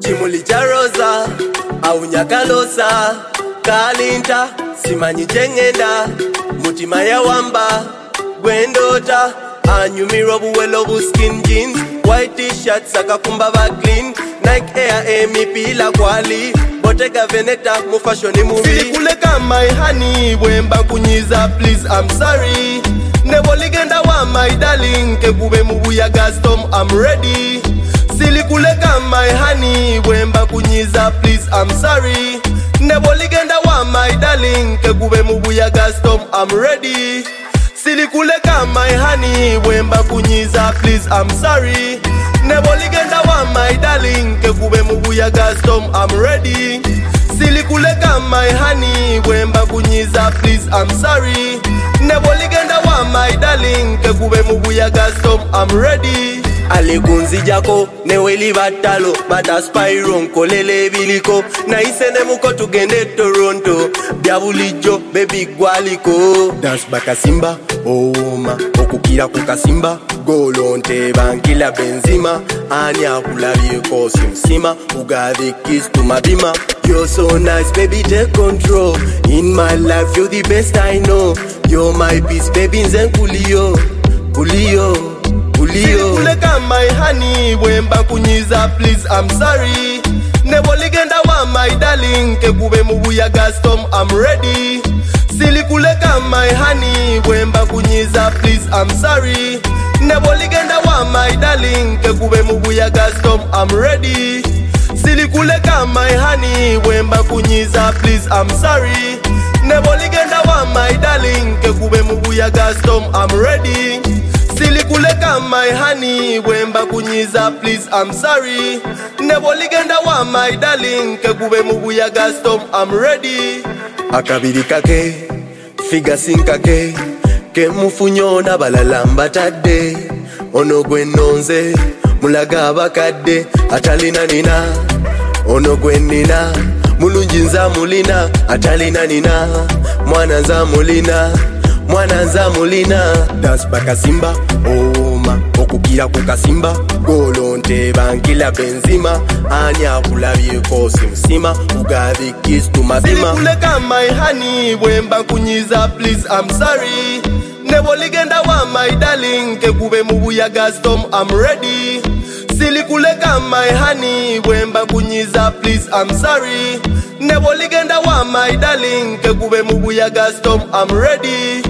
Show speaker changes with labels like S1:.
S1: Chimuli cha rosa au nyakalosa kalinta simanyi jengenda mutima ya wamba gwendota anyumiro buwelo bu skin jeans white t-shirts akakumba ba clean Nike Air mipila kwali Bottega Veneta mu fashion movie Silikule kama ihani wemba kunyiza please I'm sorry Nebo ligenda wa my darling kekube mubuya gastom I'm ready Silikule kama ihani wemba kunyiza please I'm sorry Nebo ligenda wa my darling kekube mubuya gastom I'm ready Silikule kama ihani wemba kunyiza please I'm sorry Nebo ligenda wa my darling kekube mubuya gastom I'm ready Silikule kama ihani wemba kunyiza please I'm sorry Nebo ligenda wa my darling kekube mubuya gastom I'm ready Aligunzi jako neweli batalo Bata spyro nkolele biliko Na isene muko tugende Toronto Biabulijo baby gwaliko Dance bakasimba Oma okukira kukasimba Golonte bankila benzima Anya kulabie kosi msima Ugave kiss to mabima You're so nice baby take control In my life you're the best I know You're my peace baby nzen kulio Kulio Silikule kama ihani wemba kunyiza please I'm sorry Nebo ligenda wa my darling kekube mubuya gastom I'm ready Silikule kama ihani wemba kunyiza please I'm sorry Nebo ligenda wa my darling kekube mubuya gastom I'm ready Silikule kama ihani wemba kunyiza please I'm sorry Nebo ligenda wa my darling kekube mubuya gastom I'm ready Silikule kama ihani wemba kunyiza please I'm sorry Nebo ligenda wa my darling kekube mubuya gastom I'm ready Akabiri kake figa sinkake ke mufunyo na balalamba tadde ono gwenonze mulaga bakadde atalina nina ono gwenina mulunjinza mulina atalina nina mwana za mulina Mwana za mulina Dance bakasimba Oma okukira kukasimba Golonte bankila benzima Anya kulabie kosi msima Ugave kiss to mabima Silikule kama ihani wemba kunyiza please I'm sorry Nebo ligenda wa my darling kekube mubuya gastom I'm ready Silikule kama ihani wemba kunyiza please I'm sorry Nebo ligenda wa my darling kekube mubuya gastom I'm ready